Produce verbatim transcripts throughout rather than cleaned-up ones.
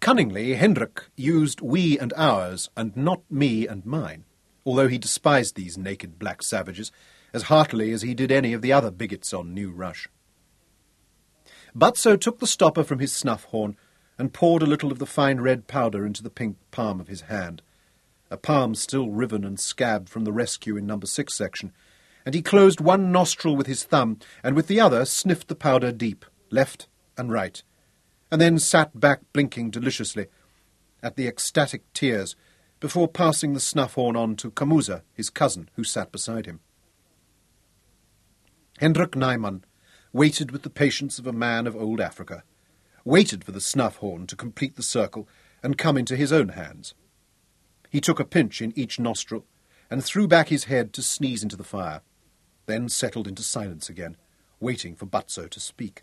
Cunningly, Hendrik used we and ours, and not me and mine, although he despised these naked black savages as heartily as he did any of the other bigots on New Rush. Butso took the stopper from his snuff-horn and poured a little of the fine red powder into the pink palm of his hand, a palm still riven and scabbed from the rescue in number six section, and he closed one nostril with his thumb and with the other sniffed the powder deep, left and right, and then sat back blinking deliciously at the ecstatic tears before passing the snuff-horn on to Kamuza, his cousin, who sat beside him. Hendrik Naiman waited with the patience of a man of old Africa, waited for the snuff-horn to complete the circle and come into his own hands. He took a pinch in each nostril and threw back his head to sneeze into the fire, then settled into silence again, waiting for Butso to speak.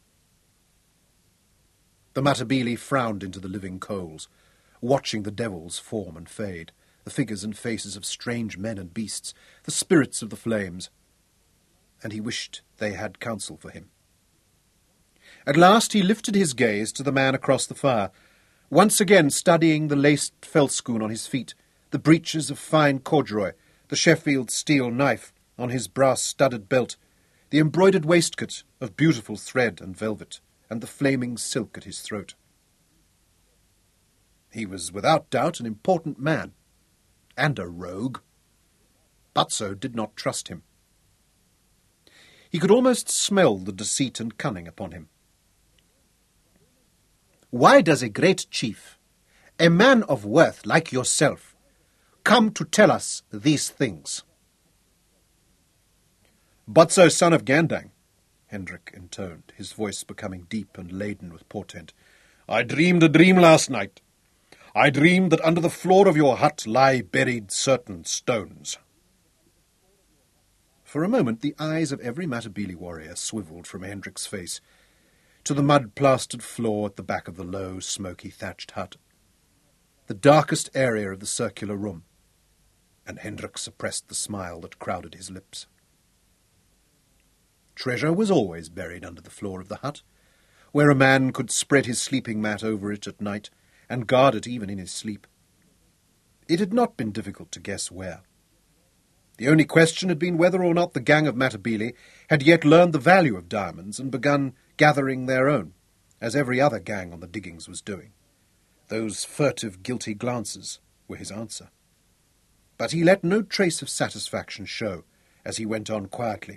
The Matabele frowned into the living coals, watching the devils form and fade, the figures and faces of strange men and beasts, the spirits of the flames, and he wished they had counsel for him. At last he lifted his gaze to the man across the fire, once again studying the laced feldschoon on his feet, the breeches of fine corduroy, the Sheffield steel knife on his brass-studded belt, the embroidered waistcoat of beautiful thread and velvet, and the flaming silk at his throat. He was without doubt an important man, and a rogue. Butso did not trust him. He could almost smell the deceit and cunning upon him. "Why does a great chief, a man of worth like yourself, come to tell us these things?" "Butso, son of Gandang," Hendrik intoned, his voice becoming deep and laden with portent. "I dreamed a dream last night. I dreamed that under the floor of your hut lie buried certain stones." For a moment the eyes of every Matabele warrior swivelled from Hendrik's face to the mud-plastered floor at the back of the low, smoky, thatched hut, the darkest area of the circular room, and Hendrik suppressed the smile that crowded his lips. Treasure was always buried under the floor of the hut, where a man could spread his sleeping mat over it at night and guard it even in his sleep. It had not been difficult to guess where. The only question had been whether or not the gang of Matabele had yet learned the value of diamonds and begun gathering their own, as every other gang on the diggings was doing. Those furtive, guilty glances were his answer. But he let no trace of satisfaction show as he went on quietly.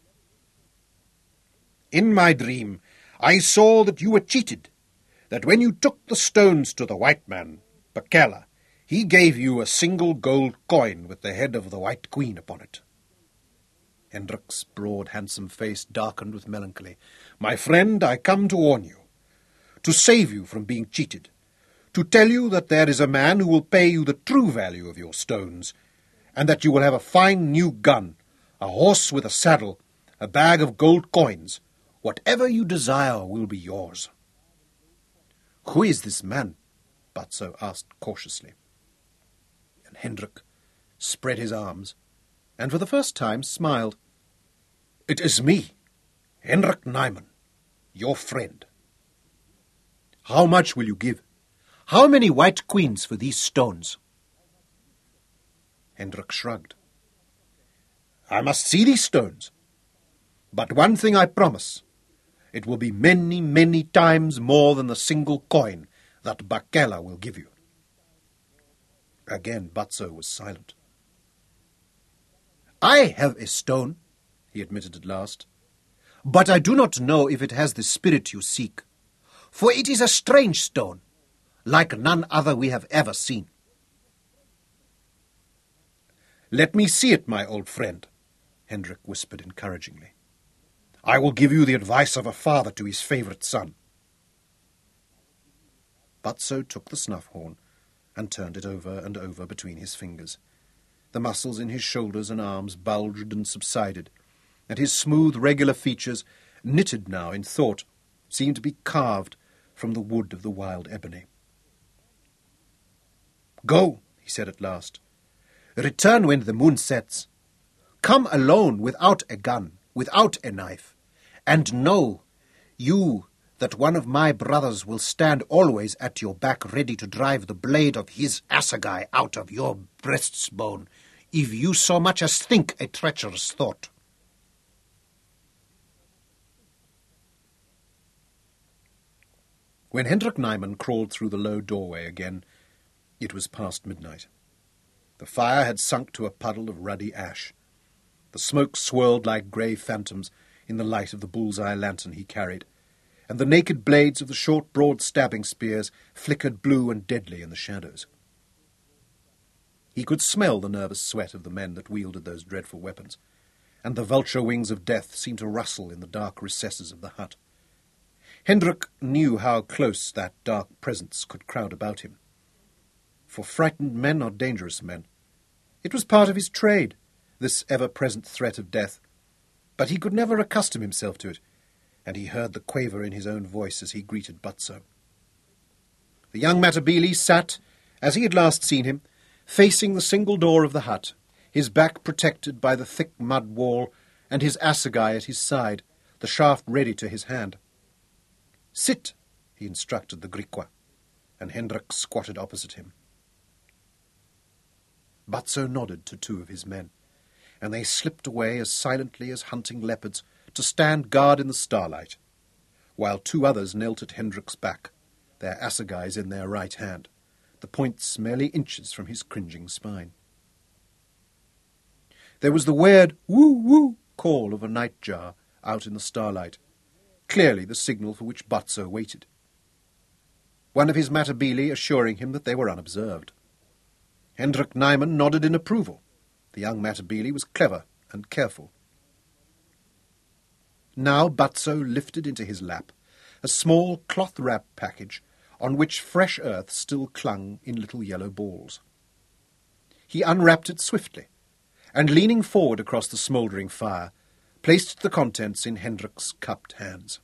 "In my dream, I saw that you were cheated, that when you took the stones to the white man, Bakela, he gave you a single gold coin with the head of the White Queen upon it." Hendrik's broad, handsome face darkened with melancholy. "My friend, I come to warn you, to save you from being cheated, to tell you that there is a man who will pay you the true value of your stones, and that you will have a fine new gun, a horse with a saddle, a bag of gold coins. Whatever you desire will be yours." "Who is this man?" Butso asked cautiously. And Hendrik spread his arms, and for the first time smiled. "It is me, Hendrik Naiman, your friend." "How much will you give? How many white queens for these stones?" Hendrik shrugged. "I must see these stones. But one thing I promise. It will be many, many times more than the single coin that Bakela will give you." Again Butso was silent. "I have a stone," he admitted at last, "but I do not know if it has the spirit you seek, for it is a strange stone, like none other we have ever seen." "Let me see it, my old friend," Hendrik whispered encouragingly. "I will give you the advice of a father to his favourite son." Butso took the snuff-horn and turned it over and over between his fingers. The muscles in his shoulders and arms bulged and subsided, and his smooth, regular features, knitted now in thought, seemed to be carved from the wood of the wild ebony. "Go," he said at last. "Return when the moon sets. Come alone without a gun, without a knife, and know, you that one of my brothers will stand always at your back ready to drive the blade of his assegai out of your breast's bone, if you so much as think a treacherous thought. When Hendrik Nyman crawled through the low doorway again, it was past midnight. The fire had sunk to a puddle of ruddy ash. The smoke swirled like grey phantoms in the light of the bull's-eye lantern he carried, and the naked blades of the short, broad stabbing spears flickered blue and deadly in the shadows. He could smell the nervous sweat of the men that wielded those dreadful weapons, and the vulture wings of death seemed to rustle in the dark recesses of the hut. Hendrik knew how close that dark presence could crowd about him. For frightened men are dangerous men. It was part of his trade, this ever-present threat of death, but he could never accustom himself to it, and he heard the quaver in his own voice as he greeted Butzo. The young Matabele sat, as he had last seen him, facing the single door of the hut, his back protected by the thick mud wall, and his assegai at his side, the shaft ready to his hand. "Sit," he instructed the Griqua, and Hendrik squatted opposite him. Butzo nodded to two of his men, and they slipped away as silently as hunting leopards to stand guard in the starlight, while two others knelt at Hendrik's back, their assegais in their right hand, the points merely inches from his cringing spine. There was the weird woo-woo call of a nightjar out in the starlight, clearly the signal for which Butzo waited. One of his Matabele assuring him that they were unobserved. Hendrik Nyman nodded in approval. The young Matabele was clever and careful. Now Butzo lifted into his lap a small cloth-wrapped package on which fresh earth still clung in little yellow balls. He unwrapped it swiftly, and leaning forward across the smouldering fire, placed the contents in Hendrik's cupped hands.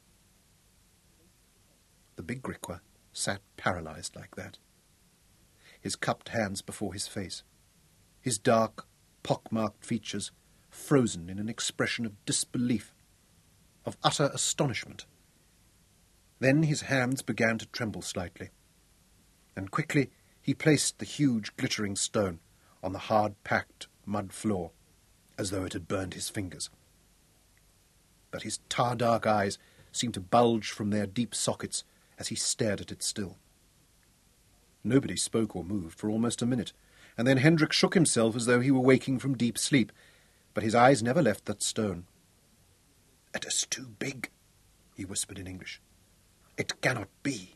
The big Griqua sat paralysed like that, his cupped hands before his face, his dark, pock-marked features frozen in an expression of disbelief, of utter astonishment. Then his hands began to tremble slightly, and quickly he placed the huge glittering stone on the hard-packed mud floor, as though it had burned his fingers. But his tar-dark eyes seemed to bulge from their deep sockets as he stared at it still. Nobody spoke or moved for almost a minute, and then Hendrik shook himself as though he were waking from deep sleep, but his eyes never left that stone. "It is too big," he whispered in English. "It cannot be."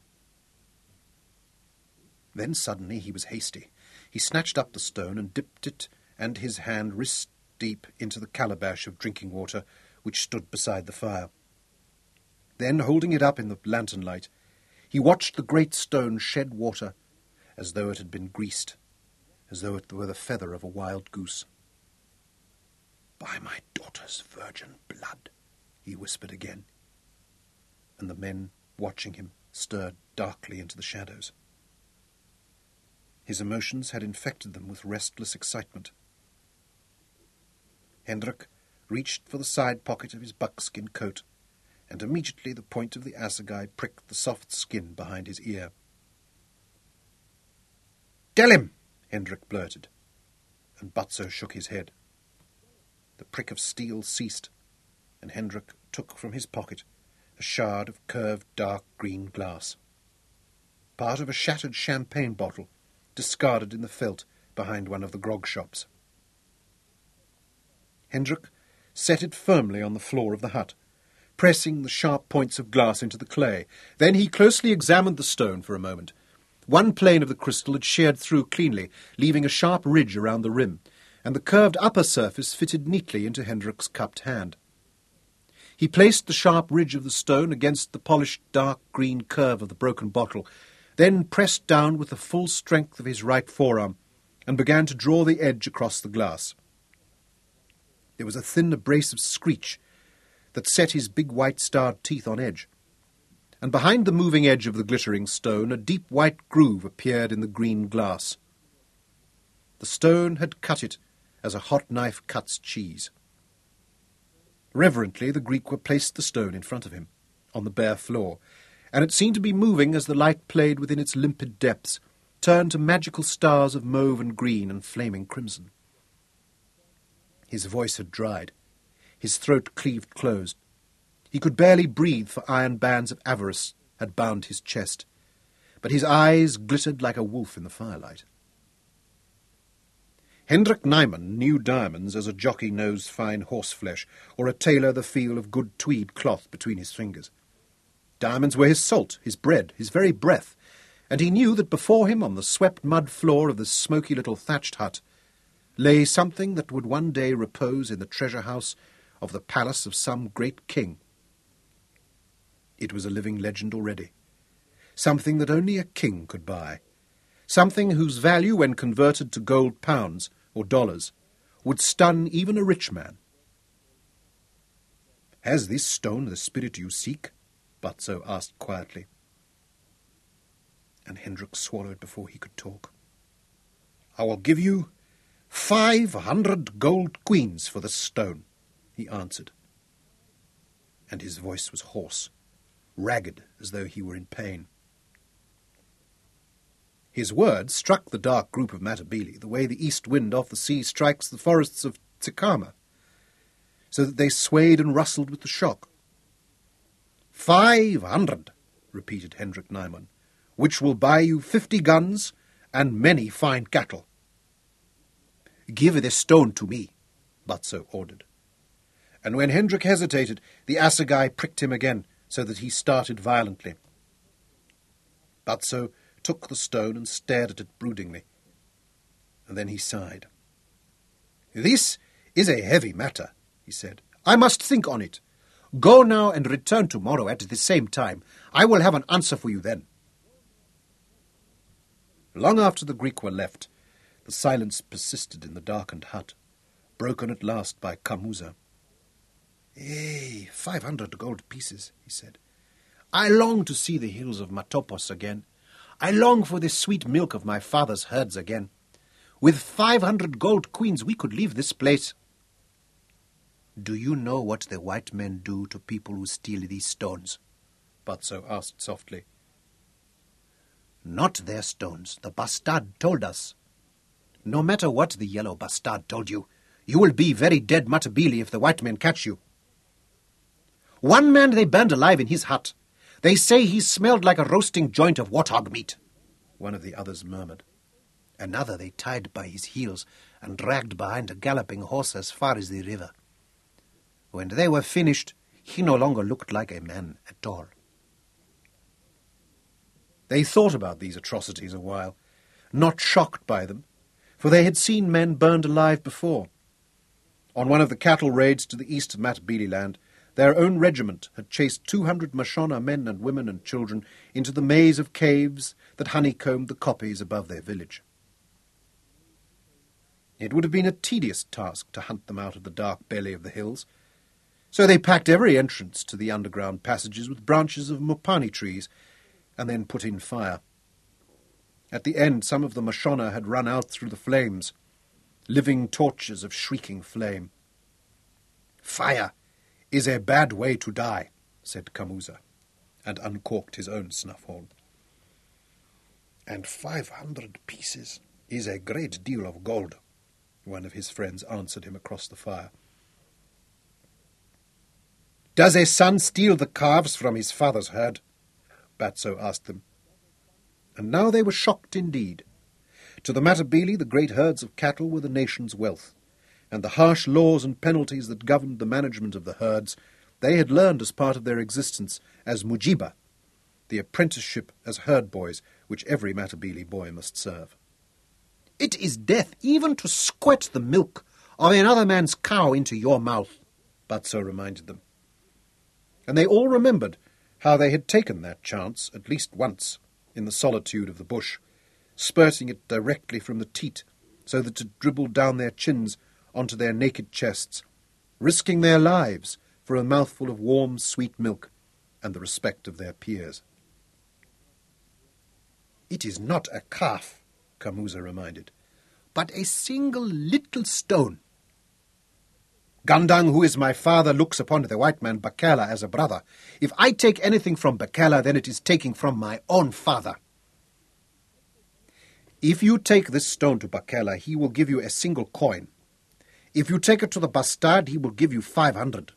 Then suddenly he was hasty. He snatched up the stone and dipped it and his hand wrist-deep into the calabash of drinking water which stood beside the fire. Then, holding it up in the lantern light, he watched the great stone shed water as though it had been greased, as though it were the feather of a wild goose. "By my daughter's virgin blood," he whispered again, and the men watching him stirred darkly into the shadows. His emotions had infected them with restless excitement. Hendrik reached for the side pocket of his buckskin coat, and immediately the point of the assegai pricked the soft skin behind his ear. "Tell him!" Hendrik blurted, and Butzo shook his head. The prick of steel ceased, and Hendrik took from his pocket a shard of curved dark green glass, part of a shattered champagne bottle discarded in the felt behind one of the grog shops. Hendrik set it firmly on the floor of the hut, pressing the sharp points of glass into the clay. Then he closely examined the stone for a moment. One plane of the crystal had sheared through cleanly, leaving a sharp ridge around the rim, and the curved upper surface fitted neatly into Hendrik's cupped hand. He placed the sharp ridge of the stone against the polished dark green curve of the broken bottle, then pressed down with the full strength of his right forearm, and began to draw the edge across the glass. There was a thin abrasive screech that set his big white starred teeth on edge, and behind the moving edge of the glittering stone a deep white groove appeared in the green glass. The stone had cut it as a hot knife cuts cheese. Reverently the Griqua placed the stone in front of him. on the bare floor, and it seemed to be moving as the light played within its limpid depths, turned to magical stars of mauve and green and flaming crimson. His voice had dried. His throat cleaved closed. He could barely breathe, for iron bands of avarice had bound his chest, but his eyes glittered like a wolf in the firelight. Hendrik Nyman knew diamonds as a jockey knows fine horseflesh, or a tailor the feel of good tweed cloth between his fingers. Diamonds were his salt, his bread, his very breath, and he knew that before him on the swept mud floor of the smoky little thatched hut lay something that would one day repose in the treasure house of the palace of some great king. It was a living legend already, something that only a king could buy, something whose value, when converted to gold pounds or dollars, would stun even a rich man. "Has this stone the spirit you seek?" Batso asked quietly. And Hendrik swallowed before he could talk. "I will give you five hundred gold queens for this stone," he answered. And his voice was hoarse, ragged as though he were in pain. His words struck the dark group of Matabele the way the east wind off the sea strikes the forests of Tsikama, so that they swayed and rustled with the shock. "Five hundred," repeated Hendrik Nyman, "which will buy you fifty guns and many fine cattle." "Give this stone to me," Batso ordered. And when Hendrik hesitated, the assegai pricked him again, so that he started violently. Batso took the stone and stared at it broodingly. And then he sighed. "This is a heavy matter," he said. "I must think on it. Go now and return tomorrow at the same time. I will have an answer for you then." Long after the Greek were left, the silence persisted in the darkened hut, broken at last by Kamuza. "Eh, five hundred gold pieces," he said. "I long to see the hills of Matopos again. I long for the sweet milk of my father's herds again. With five hundred gold queens we could leave this place." "Do you know what the white men do to people who steal these stones?" Batso asked softly. "Not their stones. The bastard told us." "No matter what the yellow bastard told you, you will be very dead Matabele if the white men catch you." "One man they burned alive in his hut. They say he smelled like a roasting joint of warthog meat," one of the others murmured. "Another they tied by his heels and dragged behind a galloping horse as far as the river. When they were finished, he no longer looked like a man at all." They thought about these atrocities a while, not shocked by them, for they had seen men burned alive before. On one of the cattle raids to the east of Matabele land, their own regiment had chased two hundred Mashona men and women and children into the maze of caves that honeycombed the koppies above their village. It would have been a tedious task to hunt them out of the dark belly of the hills, so they packed every entrance to the underground passages with branches of mopani trees, and then put in fire. At the end, some of the Mashona had run out through the flames, living torches of shrieking flame. "Fire is a bad way to die," said Kamuza, and uncorked his own snuff-horn. "And five hundred pieces is a great deal of gold," one of his friends answered him across the fire. "Does a son steal the calves from his father's herd?" Batso asked them. And now they were shocked indeed. To the Matabele, the great herds of cattle were the nation's wealth, and the harsh laws and penalties that governed the management of the herds they had learned as part of their existence as mujiba, the apprenticeship as herd boys which every Matabele boy must serve. "It is death even to squirt the milk of another man's cow into your mouth," Batso reminded them. And they all remembered how they had taken that chance at least once in the solitude of the bush, spurting it directly from the teat so that it dribbled down their chins onto their naked chests, risking their lives for a mouthful of warm, sweet milk and the respect of their peers. "It is not a calf," Kamuza reminded, "but a single little stone." Gandang, who is my father, looks upon the white man Bakela as a brother. If I take anything from Bakela, then it is taking from my own father. If you take this stone to Bakela, he will give you a single coin. If you take it to the bastard, he will give you five hundred.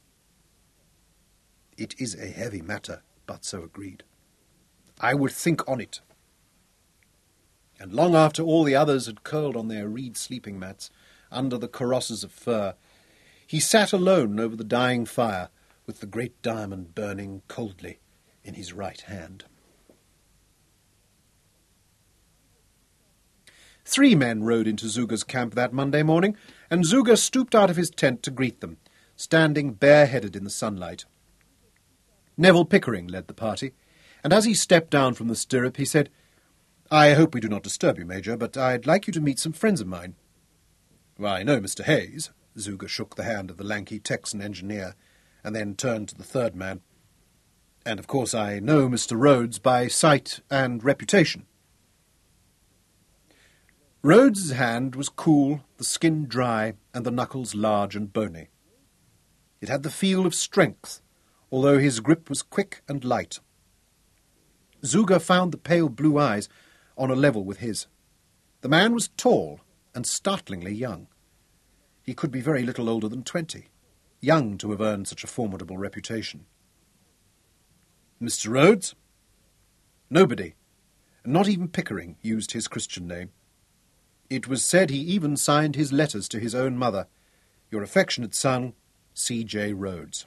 It is a heavy matter, Butso agreed. I will think on it. And long after all the others had curled on their reed sleeping mats under the karosses of fir, he sat alone over the dying fire with the great diamond burning coldly in his right hand. Three men rode into Zuga's camp that Monday morning, and Zuga stooped out of his tent to greet them, standing bareheaded in the sunlight. Neville Pickering led the party, and as he stepped down from the stirrup, he said, "I hope we do not disturb you, Major, but I'd like you to meet some friends of mine." "Why, no, Mister Hayes." Zuga shook the hand of the lanky Texan engineer, and then turned to the third man. "And of course I know Mister Rhodes by sight and reputation." Rhodes's hand was cool, the skin dry, and the knuckles large and bony. It had the feel of strength, although his grip was quick and light. Zuga found the pale blue eyes on a level with his. The man was tall and startlingly young. He could be very little older than twenty, young to have earned such a formidable reputation. "Mister Rhodes?" Nobody, not even Pickering, used his Christian name. It was said he even signed his letters to his own mother, "Your affectionate son, C J Rhodes."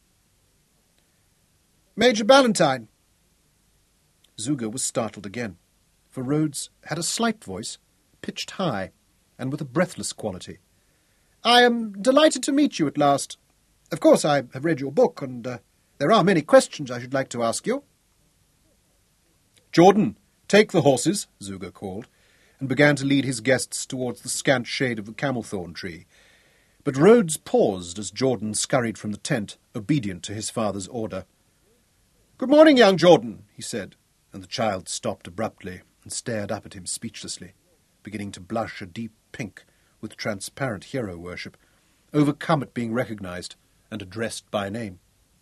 "Major Ballantyne." Zuga was startled again, for Rhodes had a slight voice, pitched high, and with a breathless quality. "I am delighted to meet you at last. Of course I have read your book, and uh, there are many questions I should like to ask you." "Jordan, take the horses," Zuga called, and began to lead his guests towards the scant shade of the camel-thorn tree. But Rhodes paused as Jordan scurried from the tent, obedient to his father's order. "Good morning, young Jordan," he said, and the child stopped abruptly and stared up at him speechlessly, beginning to blush a deep pink with transparent hero worship, overcome at being recognized and addressed by name.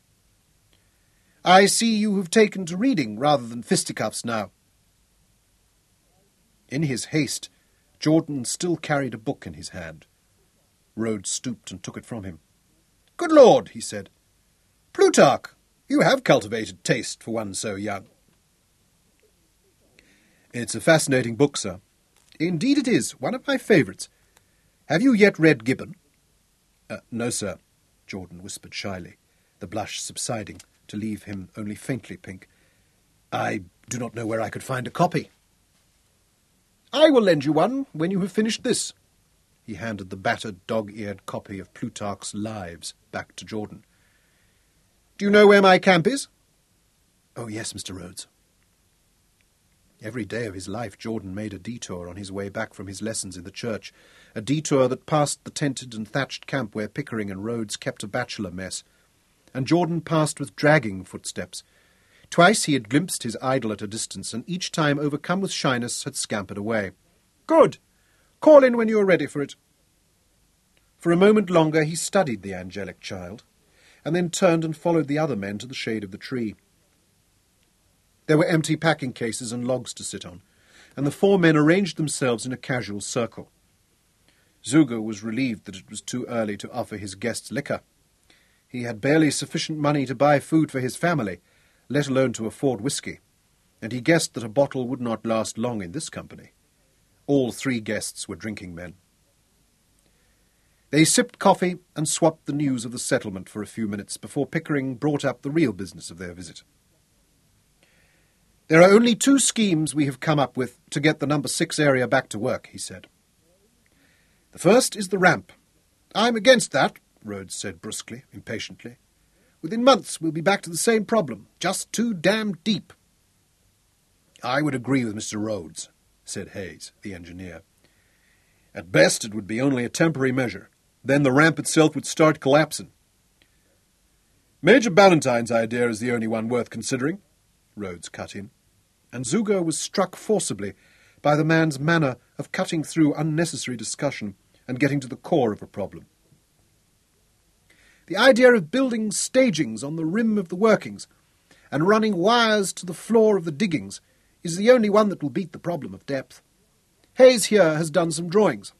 "I see you have taken to reading rather than fisticuffs now." In his haste, Jordan still carried a book in his hand. Rhodes stooped and took it from him. "Good Lord," he said. "Plutarch, you have cultivated taste for one so young." "It's a fascinating book, sir." "Indeed it is, one of my favourites. Have you yet read Gibbon?" Uh, "No, sir," Jordan whispered shyly, the blush subsiding to leave him only faintly pink. "I do not know where I could find a copy." "I will lend you one when you have finished this." He handed the battered, dog-eared copy of Plutarch's Lives back to Jordan. "Do you know where my camp is?" "Oh, yes, Mister Rhodes." Every day of his life Jordan made a detour on his way back from his lessons in the church, a detour that passed the tented and thatched camp where Pickering and Rhodes kept a bachelor mess, and Jordan passed with dragging footsteps. Twice he had glimpsed his idol at a distance, and each time, overcome with shyness, had scampered away. "Good! Call in when you are ready for it." For a moment longer he studied the angelic child, and then turned and followed the other men to the shade of the tree. There were empty packing cases and logs to sit on, and the four men arranged themselves in a casual circle. Zuga was relieved that it was too early to offer his guests liquor. He had barely sufficient money to buy food for his family, let alone to afford whisky, and he guessed that a bottle would not last long in this company. All three guests were drinking men. They sipped coffee and swapped the news of the settlement for a few minutes before Pickering brought up the real business of their visit. "There are only two schemes we have come up with to get the number six area back to work," he said. "The first is the ramp." "I'm against that," Rhodes said brusquely, impatiently. "Within months we'll be back to the same problem, just too damn deep." "I would agree with Mister Rhodes," said Hayes, the engineer. "At best it would be only a temporary measure. Then the ramp itself would start collapsing." "Major Ballantyne's idea is the only one worth considering," Rhodes cut in, and Zuga was struck forcibly by the man's manner of cutting through unnecessary discussion and getting to the core of a problem. The idea of building stagings on the rim of the workings and running wires to the floor of the diggings is the only one that will beat the problem of depth. Hayes here has done some drawings.